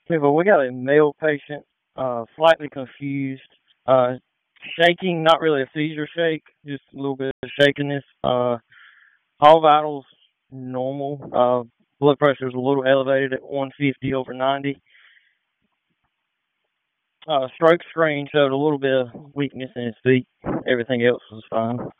Well, we got a male patient, slightly confused, uh, shaking, not really a seizure shake, just a little bit of shakiness. All vitals normal. Blood pressure is a little elevated at 150 over 90. Stroke screen showed a little bit of weakness in his feet. Everything else was fine.